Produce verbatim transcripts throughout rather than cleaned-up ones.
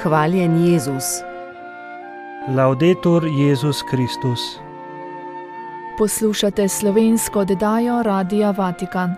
Hvaljen Jezus. Laudetur Jezus Kristus. Poslušate slovensko oddajo Radia Vatikan.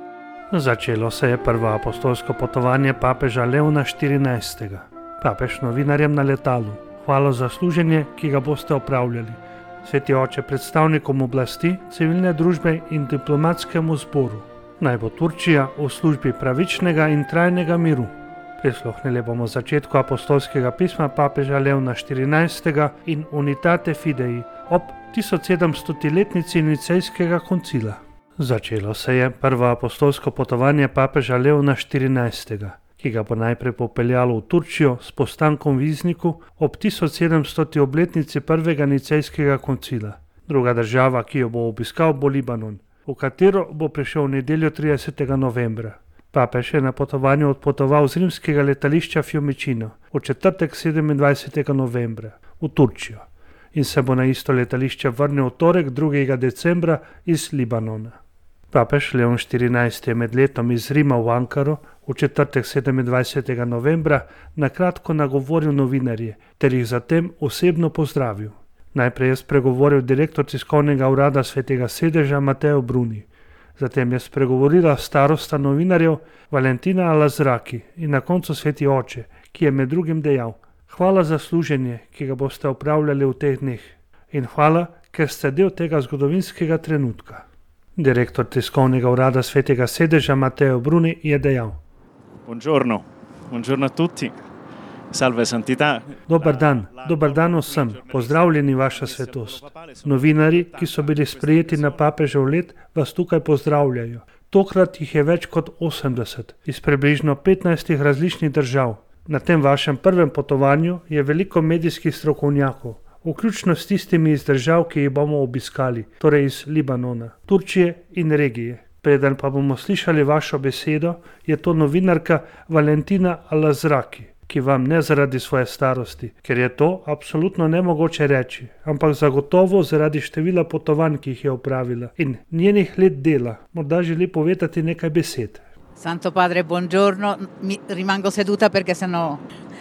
Začelo se je prvo apostolsko potovanje papeža Leona štirinajstega. Papež novinarjem na letalu. Hvala za služenje, ki ga boste opravljali. Sveti oče predstavnikom oblasti, civilne družbe in diplomatskemu zboru. Naj bo Turčija v službi pravičnega in trajnega miru. Prisluhnili bomo začetku apostolskega pisma papeža Leona štirinajstega in Unitate Fidei ob tisočsedemstoletnici Nicejskega koncila. Začelo se je prvo apostolsko potovanje papeža Leona štirinajstega, ki ga bo najprej popeljalo v Turčijo s postankom v Vizniku ob tisočsedemstoti obletnici prvega Nicejskega koncila. Druga država, ki jo bo obiskal, bo Libanon, v katero bo prišel v nedeljo tridesetega novembra. Papež je na potovanju odpotoval z rimskega letališča Fiumicino v četrtek sedemindvajsetega novembra v Turčijo in se bo na isto letališče vrnil v torek drugega decembra iz Libanona. Papež Leon štirinajsti je med letom iz Rima v Ankaro v četrtek sedemindvajsetega novembra na kratko nagovoril novinarje ter jih zatem osebno pozdravil. Najprej je spregovoril direktor tiskovnega urada Svetega sedeža Mateo Bruni. Zatem je spregovorila starosta novinarjev Valentina Al-Azraki in na koncu sveti oče, ki je med drugim dejal: hvala za služenje, ki ga boste opravljali v teh dneh, in hvala, ker ste del tega zgodovinskega trenutka. Direktor tiskovnega urada Svetega sedeža Mateo Bruni je dejal: Buongiorno, buongiorno a tutti. Salve santità. Dobar dan, dobar dan vsem, pozdravljeni vaša svetost. Novinarji, ki so bili sprejeti na papežev let, vas tukaj pozdravljajo. Tokrat jih je več kot osemdeset, iz približno petnajstih različnih držav. Na tem vašem prvem potovanju je veliko medijskih strokovnjakov, vključno s tistimi iz držav, ki jih bomo obiskali, torej iz Libanona, Turčije in regije. Preden pa bomo slišali vašo besedo, je to novinarka Valentina Al-Azraki, ki vam ne zaradi svoje starosti, ker je to absolutno nemogoče reči, ampak zagotovo zaradi števila potovanj, ki jih je opravila in njenih let dela, morda želi povedati nekaj besed. Santo Padre, buongiorno. Mi rimango seduta perché sennò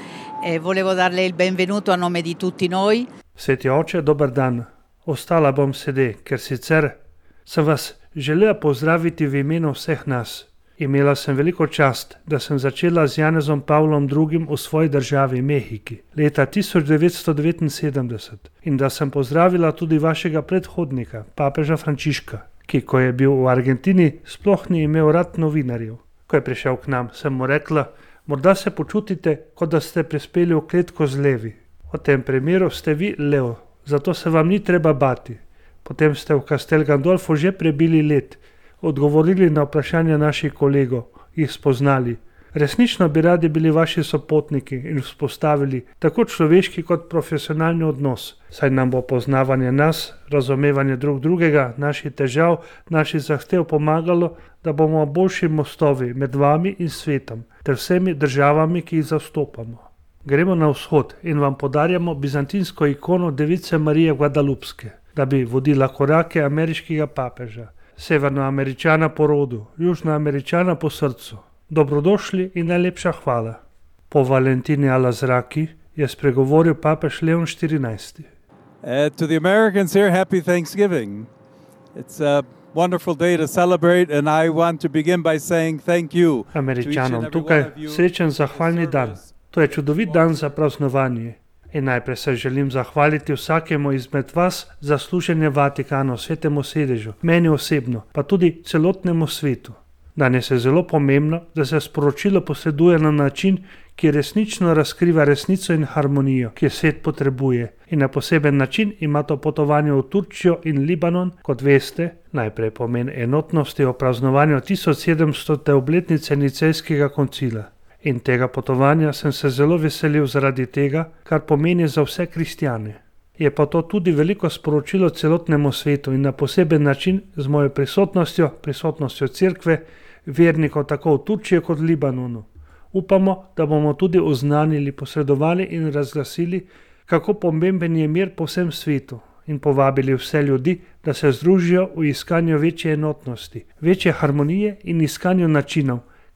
eh, volevo darle il benvenuto a nome di tutti noi. Sveti oče, dober dan. Ostala bom sede, ker sicer sem vas želela pozdraviti v imenu vseh nas. Imela sem veliko čast, da sem začela z Janezom Pavlom drugim v svoji državi Mehiki leta tisoč devetsto devetinsedemdeset in da sem pozdravila tudi vašega predhodnika, papeža Frančiška, ki, ko je bil v Argentini, sploh ni imel rad novinarjev. Ko je prišel k nam, sem mu rekla: morda se počutite, kot da ste prispeli v kletko z levi. V tem primeru ste vi lev, zato se vam ni treba bati. Potem ste v Castel Gandolfo že prebili let, odgovorili na vprašanja naših kolegov, jih spoznali. Resnično bi radi bili vaši sopotniki in vzpostavili tako človeški kot profesionalni odnos, saj nam bo poznavanje nas, razumevanje drug drugega, naših težav, naših zahtev pomagalo, da bomo boljši mostovi med vami in svetom ter vsemi državami, ki jih zastopamo. Gremo na vzhod in vam podarjamo bizantinsko ikono Device Marije Guadalupske, da bi vodila korake ameriškega papeža. Severnoameričana po rodu, južnoameričana po srcu. Dobrodošli in najlepša hvala. Po Valentini Al-Azraki je spregovoril papež Leon štirinajsti. Uh, to the Americans here, happy Thanksgiving. It's a wonderful day to celebrate and I want to begin by saying thank you. Američanom tukaj srečen zahvalni dan. To je čudovit dan za praznovanje. In najprej se želim zahvaliti vsakemu izmed vas za služenje Vatikanu, Svetemu sedežu, meni osebno, pa tudi celotnemu svetu. Danes je zelo pomembno, da se sporočilo posreduje na način, ki resnično razkriva resnico in harmonijo, ki svet potrebuje. In na poseben način ima to potovanje v Turčijo in Libanon, kot veste, najprej pomen enotnosti o praznovanju tisočsedemstote obletnice Nicejskega koncila. In tega potovanja sem se zelo veselil zaradi tega, kar pomeni za vse kristjane. Je pa to tudi veliko sporočilo celotnemu svetu in na poseben način z mojo prisotnostjo, prisotnostjo cerkve, vernikov tako v Turčiji kot v Libanonu. Upamo, da bomo tudi oznanili, posredovali in razglasili, kako pomemben je mir po vsem svetu in povabili vse ljudi, da se združijo v iskanju večje enotnosti, večje harmonije in iskanju načinov,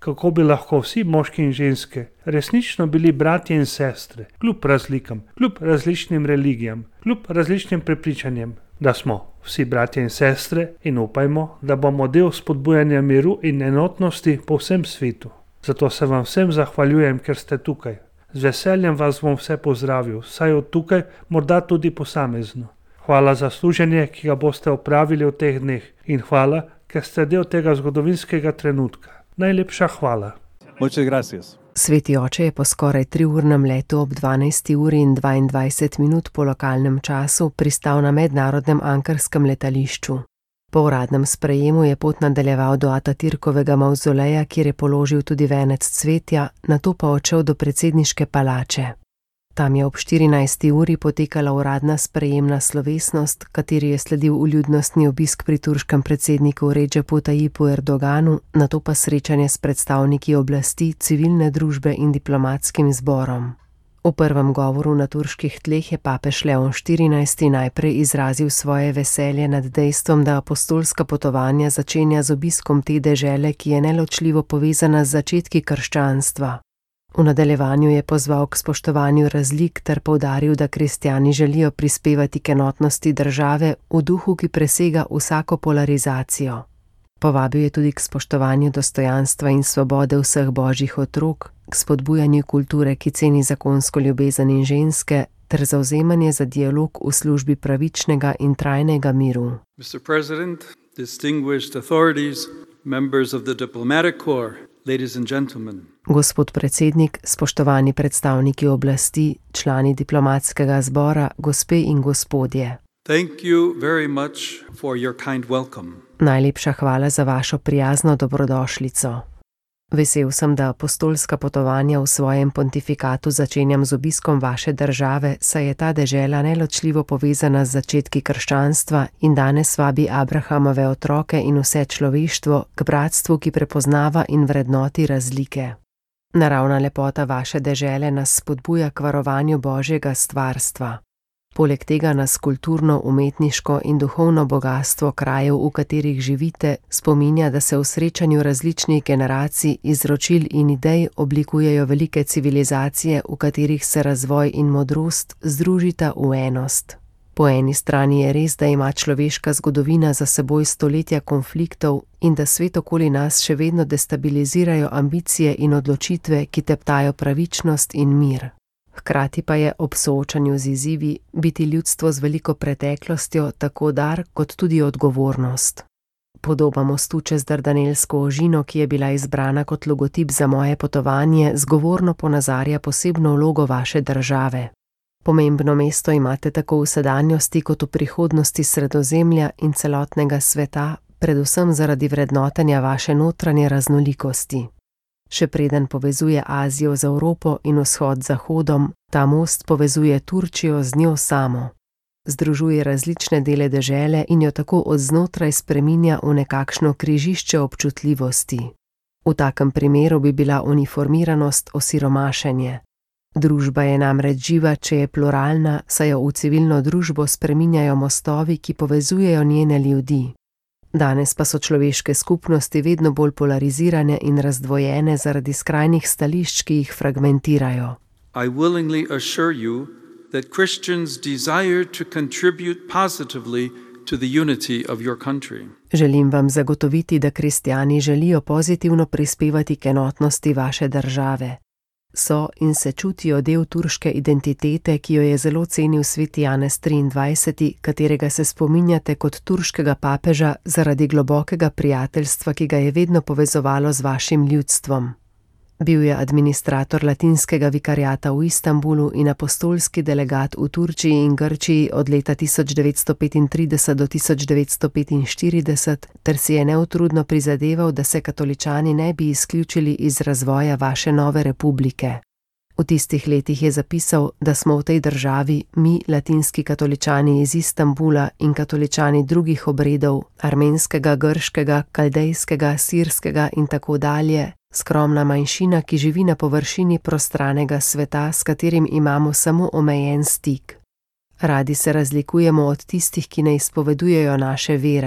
kako bi lahko vsi moški in ženske resnično bili bratje in sestre, kljub razlikam, kljub različnim religijam, kljub različnim prepričanjem, da smo vsi bratje in sestre in upajmo, da bomo del spodbujanja miru in enotnosti po vsem svetu. Zato se vam vsem zahvaljujem, ker ste tukaj. Z veseljem vas bom vse pozdravil, saj od tukaj morda tudi posamezno. Hvala za služenje, ki ga boste opravili v teh dneh in hvala, ker ste del tega zgodovinskega trenutka. Najlepša hvala. Muchas gracias. Sveti oče je po skoraj triurnem letu ob dvanajsti uri in dvaindvajset minut po lokalnem času pristal na mednarodnem ankarskem letališču. Po uradnem sprejemu je pot nadaljeval do Atatürkovega mavzoleja, kjer je položil tudi venec cvetja, nato pa odšel do predsedniške palače. Tam je ob štirinajsti uri potekala uradna sprejemna slovesnost, kateri je sledil vljudnostni obisk pri turškem predsedniku Redžepu Tajipu Erdoganu, nato pa srečanje s predstavniki oblasti, civilne družbe in diplomatskim zborom. V prvem govoru na turških tleh je papež Leon štirinajsti najprej izrazil svoje veselje nad dejstvom, da apostolska potovanja začenja z obiskom te dežele, ki je neločljivo povezana z začetki krščanstva. V nadaljevanju je pozval k spoštovanju razlik ter poudaril, da kristjani želijo prispevati k enotnosti države v duhu, ki presega vsako polarizacijo. Povabil je tudi k spoštovanju dostojanstva in svobode vseh božjih otrok, k spodbujanju kulture, ki ceni zakonsko ljubezen in ženske, ter zavzemanje za dialog v službi pravičnega in trajnega miru. mister President, distinguished authorities, members of the diplomatic corps, ladies and gentlemen. Gospod predsednik, spoštovani predstavniki oblasti, člani diplomatskega zbora, gospe in gospodje. Thank you very much for your kind welcome. Najlepša hvala za vašo prijazno dobrodošlico. Vesel sem, da apostolska potovanja v svojem pontifikatu začenjam z obiskom vaše države, saj je ta dežela neločljivo povezana z začetki krščanstva in danes vabi Abrahamove otroke in vse človeštvo k bratstvu, ki prepoznava in vrednoti razlike. Naravna lepota vaše dežele nas spodbuja k varovanju božjega stvarstva. Poleg tega nas kulturno, umetniško in duhovno bogastvo krajev, v katerih živite, spominja, da se v srečanju različnih generacij, izročil in idej oblikujejo velike civilizacije, v katerih se razvoj in modrost združita v enost. Po eni strani je res, da ima človeška zgodovina za seboj stoletja konfliktov in da svet okoli nas še vedno destabilizirajo ambicije in odločitve, ki teptajo pravičnost in mir. Hkrati pa je ob soočanju z izzivi biti ljudstvo z veliko preteklostjo tako dar kot tudi odgovornost. Podoba mostu čez Dardanelsko ožino, ki je bila izbrana kot logotip za moje potovanje, zgovorno ponazarja posebno vlogo vaše države. Pomembno mesto imate tako v sedanjosti kot v prihodnosti Sredozemlja in celotnega sveta, predvsem zaradi vrednotenja vaše notranje raznolikosti. Še preden povezuje Azijo z Evropo in vzhod z Zahodom, ta most povezuje Turčijo z njo samo. Združuje različne dele dežele in jo tako od znotraj spreminja v nekakšno križišče občutljivosti. V takem primeru bi bila uniformiranost osiromašenje. Družba je namreč živa, če je pluralna, saj jo v civilno družbo spreminjajo mostovi, ki povezujejo njene ljudi. Danes pa so človeške skupnosti vedno bolj polarizirane in razdvojene zaradi skrajnih stališč, ki jih fragmentirajo. I willingly assure you that Christians desire to contribute positively to the unity of your country. Želim vam zagotoviti, da kristjani želijo pozitivno prispevati k enotnosti vaše države. So in se čutijo del turške identitete, ki jo je zelo cenil sveti Janez triindvajseti, katerega se spominjate kot turškega papeža zaradi globokega prijateljstva, ki ga je vedno povezovalo z vašim ljudstvom. Bil je administrator latinskega vikariata v Istanbulu in apostolski delegat v Turčiji in Grčiji od leta tisoč devetsto petintrideset do tisoč devetsto petinštirideset ter si je neutrudno prizadeval, da se katoličani ne bi izključili iz razvoja vaše nove republike. V tistih letih je zapisal, da smo v tej državi mi, latinski katoličani iz Istanbula in katoličani drugih obredov, armenskega, grškega, kaldejskega, sirskega in tako dalje, skromna manjšina, ki živi na površini prostranega sveta, s katerim imamo samo omejen stik. Radi se razlikujemo od tistih, ki ne izpovedujejo naše vere.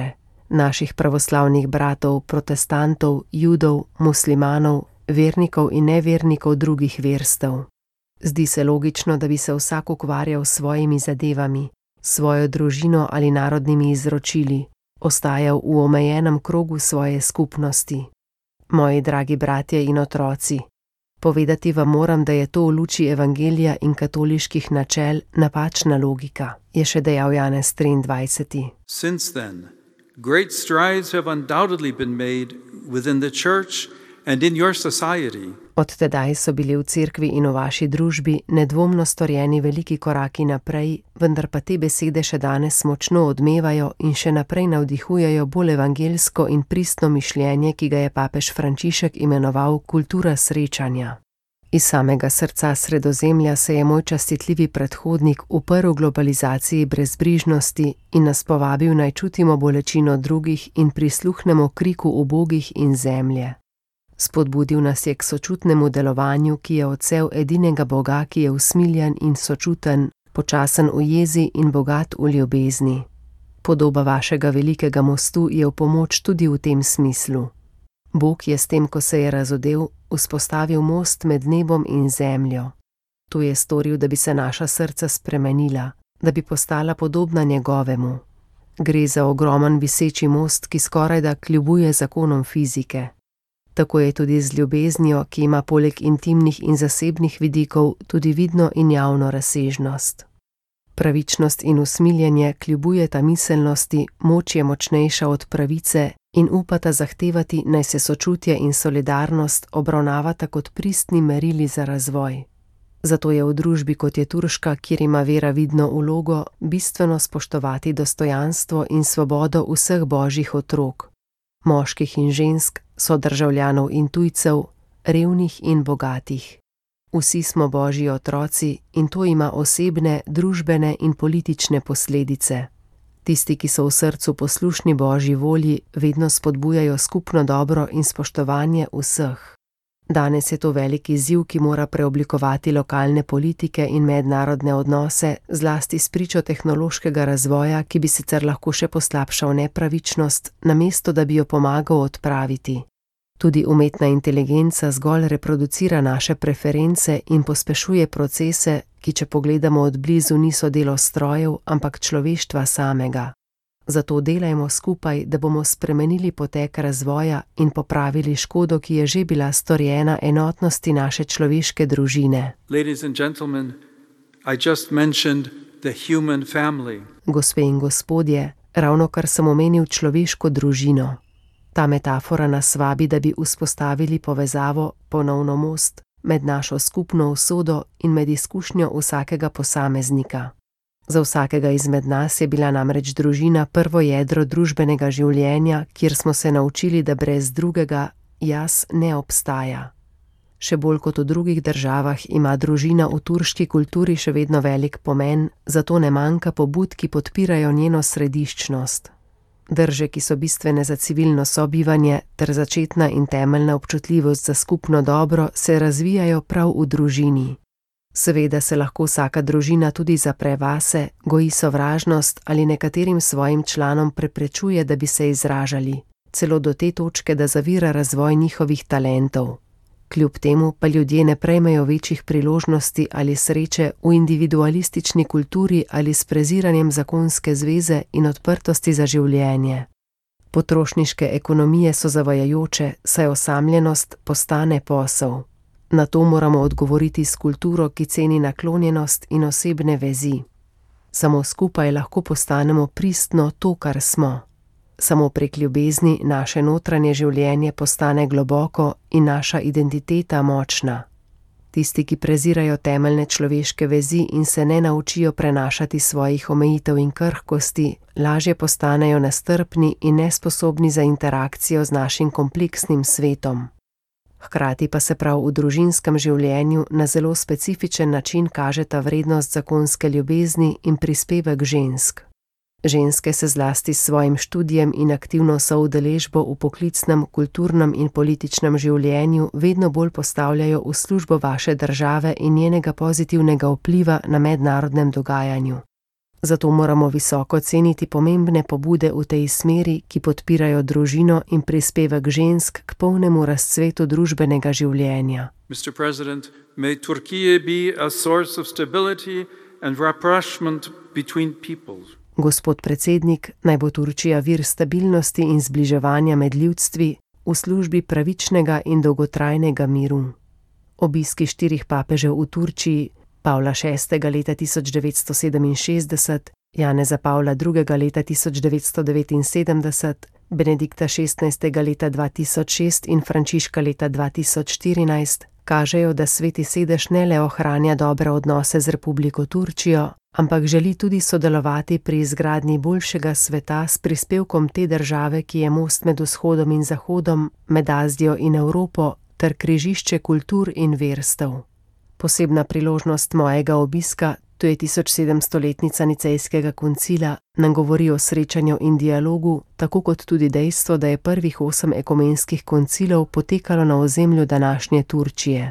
naših pravoslavnih bratov, protestantov, judov, muslimanov, vernikov in nevernikov drugih verstev. Zdi se logično, da bi se vsak ukvarjal s svojimi zadevami, svojo družino ali narodnimi izročili, ostajal v omejenem krogu svoje skupnosti. Moji dragi bratje in otroci, povedati vam moram, da je to v luči evangelija in katoliških načel napačna logika, je še dejal Janez triindvajseti. Since then, great strides have undoubtedly been made within the church and in your society. Od tedaj so bili v cerkvi in v vaši družbi nedvomno storjeni veliki koraki naprej, vendar pa te besede še danes močno odmevajo in še naprej navdihujejo bolj evangelsko in pristno mišljenje, ki ga je papež Frančišek imenoval kultura srečanja. Iz samega srca Sredozemlja se je moj častitljivi predhodnik uprl globalizaciji brezbrižnosti in nas povabil, naj čutimo bolečino drugih in prisluhnemo kriku ubogih in zemlje. Spodbudil nas je k sočutnemu delovanju, ki je odsev edinega Boga, ki je usmiljen in sočuten, počasen v jezi in bogat v ljubezni. Podoba vašega velikega mostu je v pomoč tudi v tem smislu. Bog je s tem, ko se je razodel, vzpostavil most med nebom in zemljo. To je storil, da bi se naša srca spremenila, da bi postala podobna njegovemu. Gre za ogromen viseči most, ki skorajda kljubuje zakonom fizike. Tako je tudi z ljubeznijo, ki ima poleg intimnih in zasebnih vidikov tudi vidno in javno razsežnost. Pravičnost in usmiljenje kljubujeta miselnosti, moč je močnejša od pravice in upata zahtevati, naj se sočutje in solidarnost obravnavata kot pristni merili za razvoj. Zato je v družbi, kot je turška, kjer ima vera vidno vlogo, bistveno spoštovati dostojanstvo in svobodo vseh božjih otrok, moških in žensk, sodržavljanov in tujcev, revnih in bogatih. Vsi smo božji otroci in to ima osebne, družbene in politične posledice. Tisti, ki so v srcu poslušni božji volji, vedno spodbujajo skupno dobro in spoštovanje vseh. Danes je to velik izziv, ki mora preoblikovati lokalne politike in mednarodne odnose, zlasti spričo tehnološkega razvoja, ki bi sicer lahko še poslabšal nepravičnost, namesto da bi jo pomagal odpraviti. Tudi umetna inteligenca zgolj reproducira naše preference in pospešuje procese, ki, če pogledamo od blizu, niso delo strojev, ampak človeštva samega. Zato delajmo skupaj, da bomo spremenili potek razvoja in popravili škodo, ki je že bila storjena enotnosti naše človeške družine. Ladies and gentlemen, I just mentioned the human family. Gospe in gospodje, ravno kar sem omenil človeško družino. Ta metafora nas vabi, da bi vzpostavili povezavo, ponovno most, med našo skupno usodo in med izkušnjo vsakega posameznika. Za vsakega izmed nas je bila namreč družina prvo jedro družbenega življenja, kjer smo se naučili, da brez drugega jaz ne obstaja. Še bolj kot v drugih državah ima družina v turški kulturi še vedno velik pomen, zato ne manjka pobud, ki podpirajo njeno središčnost. Drže, ki so bistvene za civilno sobivanje, ter začetna in temeljna občutljivost za skupno dobro se razvijajo prav v družini. Seveda se lahko vsaka družina tudi zapre vase, goji sovražnost ali nekaterim svojim članom preprečuje, da bi se izražali, celo do te točke, da zavira razvoj njihovih talentov. Kljub temu pa ljudje ne prejmejo večjih priložnosti ali sreče v individualistični kulturi ali s preziranjem zakonske zveze in odprtosti za življenje. Potrošniške ekonomije so zavajajoče, saj osamljenost postane posel. Na to moramo odgovoriti s kulturo, ki ceni naklonjenost in osebne vezi. Samo skupaj lahko postanemo pristno to, kar smo. Samo prek ljubezni naše notranje življenje postane globoko in naša identiteta močna. Tisti, ki prezirajo temeljne človeške vezi in se ne naučijo prenašati svojih omejitev in krhkosti, lažje postanejo nestrpni in nesposobni za interakcijo z našim kompleksnim svetom. Hkrati pa se prav v družinskem življenju na zelo specifičen način kažeta vrednost zakonske ljubezni in prispevek žensk. Ženske se zlasti s svojim študijem in aktivno soudeležbo v poklicnem, kulturnem in političnem življenju vedno bolj postavljajo v službo vaše države in njenega pozitivnega vpliva na mednarodnem dogajanju. Zato moramo visoko ceniti pomembne pobude v tej smeri, ki podpirajo družino in prispevek žensk k polnemu razcvetu družbenega življenja. mister President, may Turkey be a source of stability and rapprochement between peoples. Gospod predsednik, naj bo Turčija vir stabilnosti in zbliževanja med ljudstvi v službi pravičnega in dolgotrajnega miru. Obiski štirih papežev v Turčiji, Pavla šestega leta tisoč devetsto sedeminšestdeset, Janeza Pavla drugega leta tisoč devetsto devetinsedemdeset, Benedikta šestnajstega leta dva tisoč šest in Frančiška leta dva tisoč štirinajst kažejo, da Sveti sedež ne le ohranja dobre odnose z Republiko Turčijo, ampak želi tudi sodelovati pri izgradnji boljšega sveta s prispevkom te države, ki je most med vzhodom in zahodom, med Azijo in Evropo, ter križišče kultur in verstev. Posebna priložnost mojega obiska, to je tisočsedemstoletnica Nicejskega koncila, nam govori o srečanju in dialogu, tako kot tudi dejstvo, da je prvih osem ekumenskih koncilov potekalo na ozemlju današnje Turčije.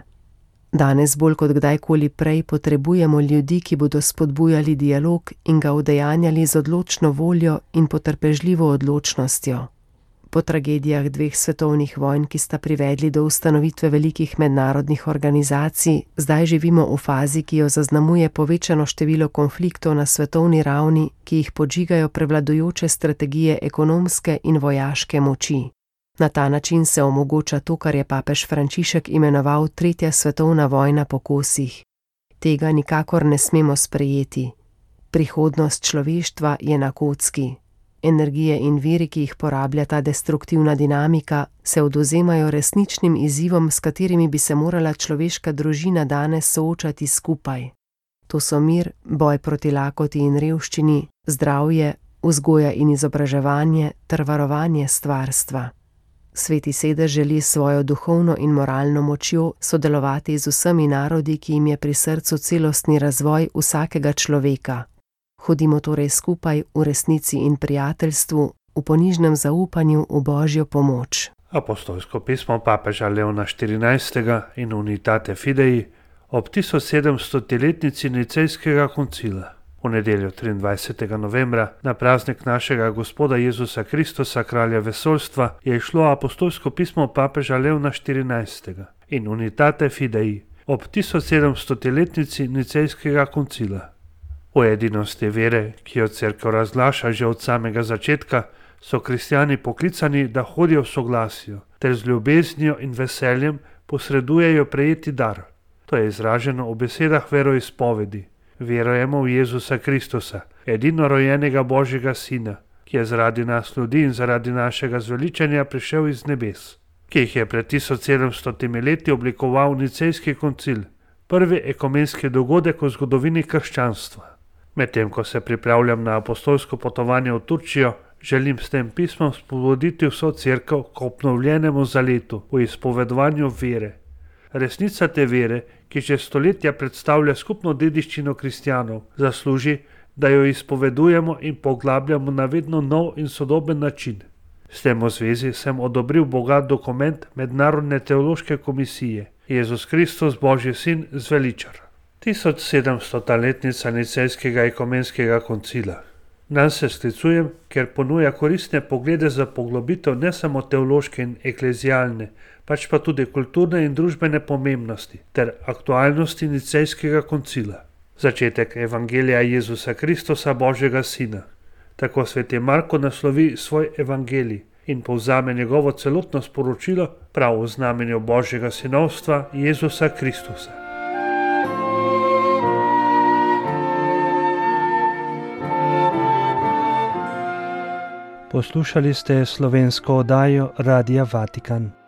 Danes bolj kot kdajkoli prej potrebujemo ljudi, ki bodo spodbujali dialog in ga udejanjali z odločno voljo in potrpežljivo odločnostjo. Po tragedijah dveh svetovnih vojn, ki sta privedli do ustanovitve velikih mednarodnih organizacij, zdaj živimo v fazi, ki jo zaznamuje povečano število konfliktov na svetovni ravni, ki jih podžigajo prevladujoče strategije ekonomske in vojaške moči. Na ta način se omogoča to, kar je papež Frančišek imenoval tretja svetovna vojna po kosih. Tega nikakor ne smemo sprejeti. Prihodnost človeštva je na kocki. Energije in viri, ki jih porablja ta destruktivna dinamika, se odvzemajo resničnim izzivom, s katerimi bi se morala človeška družina danes soočati skupaj. To so mir, boj proti lakoti in revščini, zdravje, vzgoja in izobraževanje ter varovanje stvarstva. Sveti sedež želi s svojo duhovno in moralno močjo sodelovati z vsemi narodi, ki jim je pri srcu celostni razvoj vsakega človeka. Hodimo torej skupaj v resnici in prijateljstvu, v ponižnem zaupanju v Božjo pomoč. Apostolsko pismo papeža Leona štirinajstega in Unitate Fidei ob tisočsedemstoletnici Nicejskega koncila. V nedeljo triindvajsetega novembra, na praznik našega Gospoda Jezusa Kristusa, kralja vesoljstva, je išlo apostolsko pismo papeža Leona štirinajstega in Unitate Fidei ob tisočsedemstoletnici Nicejskega koncila. V edinosti vere, ki jo cerkev razglaša že od samega začetka, so kristjani poklicani, da hodijo v soglasju, ter z ljubeznijo in veseljem posredujejo prejeti dar. To je izraženo v besedah veroizpovedi. Verujemo v Jezusa Kristusa, edinorojenega Božjega Sina, ki je zaradi nas ljudi in zaradi našega zveličanja prišel iz nebes, ki jih je pred tisočsedemstotimi leti oblikoval Nicejski koncil, prvi ekumenski dogodek v zgodovini krščanstva. Medtem ko se pripravljam na apostolsko potovanje v Turčijo, želim s tem pismom spodbuditi vso cerkev k obnovljenemu zaletu v izpovedovanju vere. Resnica te vere, ki že stoletja predstavlja skupno dediščino kristjanov, zasluži, da jo izpovedujemo in poglabljamo na vedno nov in sodoben način. S tem v zvezi sem odobril bogat dokument Mednarodne teološke komisije Jezus Kristus, Božji sin, zveličar. tisočsedemstota letnica Nicejskega ekumenskega koncila. Nanj se sklicujem, ker ponuja koristne poglede za poglobitev ne samo teološke in eklezialne, pač pa tudi kulturne in družbene pomembnosti ter aktualnosti Nicejskega koncila. Začetek evangelija Jezusa Kristusa, Božjega sina. Tako sveti Marko naslovi svoj evangelij in povzame njegovo celotno sporočilo prav v znamenju Božjega sinovstva Jezusa Kristusa. Poslušali ste slovensko oddajo Radia Vatikan.